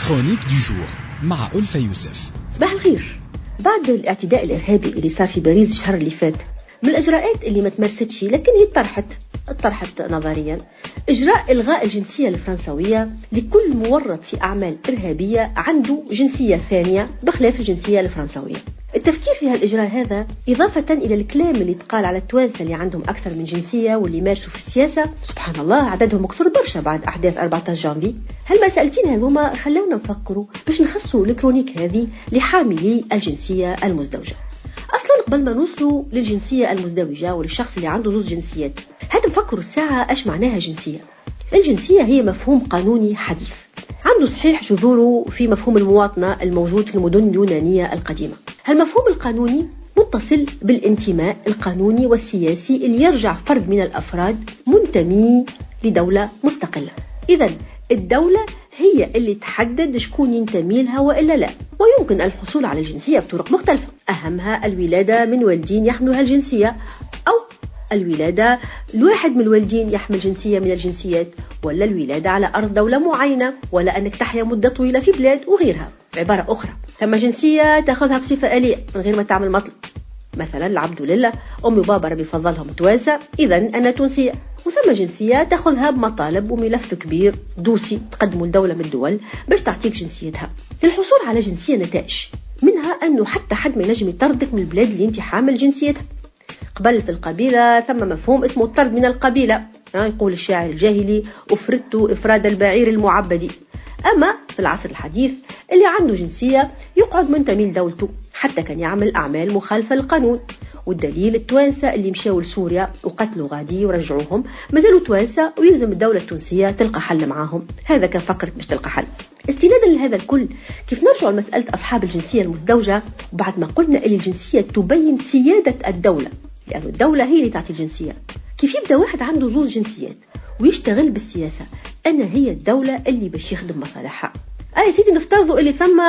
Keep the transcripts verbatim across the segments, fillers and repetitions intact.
كرونيك دو جور مع ألفة يوسف. صباح الخير. بعد الاعتداء الإرهابي اللي صار في باريس الشهر اللي فات، من الإجراءات اللي ما تمارستش لكن هي طرحت طرحت نظريا إجراء إلغاء الجنسية الفرنسوية لكل مورط في أعمال إرهابية عنده جنسية ثانية بخلاف الجنسية الفرنسوية. التفكير في هالإجراء هذا إضافة إلى الكلام اللي تقال على التوانسة اللي عندهم أكثر من جنسية واللي يمارسوا في السياسة، سبحان الله عددهم كثر برشا بعد أحداث أربعة عشر جانفي. هالمسألتين هذوما خلونا نفكروا باش نخصوا الكرونيك هذه لحاملي الجنسية المزدوجة. أصلا قبل ما نوصلوا للجنسية المزدوجة وللشخص اللي عنده زوج جنسيات، هات نفكروا الساعة أش معناها جنسية. الجنسية هي مفهوم قانوني حديث عنده صحيح جذوره في مفهوم المواطنة الموجود في المدن اليونانية القديمة. هالمفهوم القانوني متصل بالانتماء القانوني والسياسي اللي يرجع فرد من الأفراد منتمي لدولة مستقلة. إذن الدولة هي اللي تحدد شكون ينتمي لها وإلا لا، ويمكن الحصول على الجنسية بطرق مختلفة، أهمها الولادة من والدين يحملوا هالجنسية، أو الولادة الواحد من الوالدين يحمل جنسية من الجنسيات، ولا الولادة على أرض دولة معينة، ولا أنك تحيا مدة طويلة في بلاد وغيرها. بعبارة أخرى، ثم جنسية تأخذها بصفة آلية من غير ما تعمل مطلب، مثلا العبد لله، أمي وبابا ربي فضلهم توانسة إذن أنا تونسية. وثم جنسية تأخذها بمطالب وملف كبير دوسي تقدمه لدولة من الدول باش تعطيك جنسيتها. للحصول على جنسية نتائج منها أنه حتى حد ما ينجم يطردك من البلاد اللي انت حامل جنسيتها. قبل في القبيلة ثم مفهوم اسمه الطرد من القبيلة، يقول الشاعر الجاهلي أفردت إفراد البعير المعبد. أما في العصر الحديث اللي عنده جنسية يقعد منتمي لدولته حتى كان يعمل أعمال مخالفة للقانون. والدليل التوانسة اللي مشاو لسوريا وقتلوا غادي ورجعوهم مازالوا توانسة، ويلزم الدولة التونسية تلقى حل معاهم. هذا كان فكرت باش تلقى حل. استنادا لهذا الكل، كيف نرجع لمسألة أصحاب الجنسية المزدوجة وبعد ما قلنا أن الجنسية تبين سيادة الدولة، لأن الدولة هي اللي تعطي الجنسية. كيف يبدأ واحد عنده زوج جنسيات ويشتغل بالسياسة؟ أنا هي الدولة اللي باش يخدم مصالحها. أي سيدي نفترضوا اللي ثم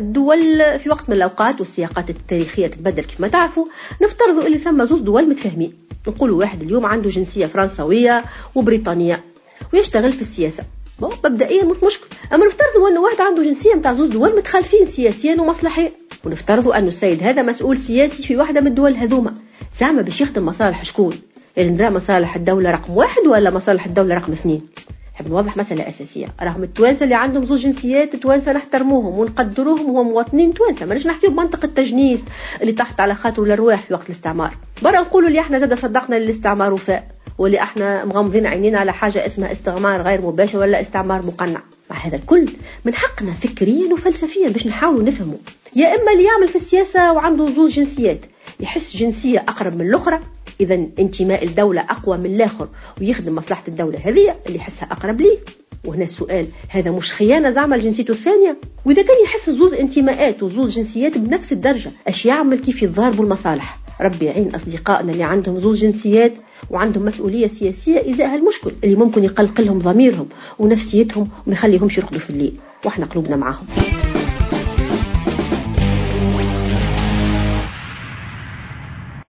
دول في وقت من الأوقات والسياقات التاريخية تتبدل كيف ما تعرفوا، نفترضوا اللي ثم زوج دول متفاهمين. نقولوا واحد اليوم عنده جنسية فرنسوية وبريطانية ويشتغل في السياسة، مبدئيا مش مشكل. أما نفترضوا أنه واحد عنده جنسية متاع زوج دول متخالفين سياسيا ومصلحيا، ونفترضوا أنه السيد هذا مسؤول سياسي في واحدة من الدول هذوما. زعما باش يخدم مصالح شكون؟ اللي ندرى مصالح الدولة رقم واحد ولا مصالح الدولة رقم اثنين؟ نحب نوضح مسألة أساسية. راهم التوانسة اللي عندهم زوج جنسيات التوانسة نحترموهم ونقدروهم وهم مواطنين توانسة، ماناش نحكيو بمنطق التجنيس اللي تحت على خاطر الأرواح في وقت الاستعمار. برا نقولوا اللي احنا زاد صدقنا للاستعمار وفاء، واللي احنا مغمضين عينينا على حاجة اسمها استعمار غير مباشر ولا استعمار مقنع. مع هذا الكل من حقنا فكريا وفلسفيا باش نحاولوا نفهموا، يا إما اللي يعمل في السياسة وعنده زوج جنسيات يحس جنسية أقرب من الأخرى، إذا انتماء الدولة أقوى من الآخر ويخدم مصلحة الدولة هذه اللي يحسها أقرب ليه. وهنا السؤال، هذا مش خيانة زعما جنسيته الثانية؟ وإذا كان يحس زوج انتماءات وزوج جنسيات بنفس الدرجة، أش يعمل كيف يتضاربوا المصالح؟ ربي يعين أصدقائنا اللي عندهم زوج جنسيات وعندهم مسؤولية سياسية إزاء هالمشكل اللي ممكن يقلقلهم ضميرهم ونفسيتهم وما يخليهمش يرقدوا في الليل، وإحنا قلوبنا معاهم.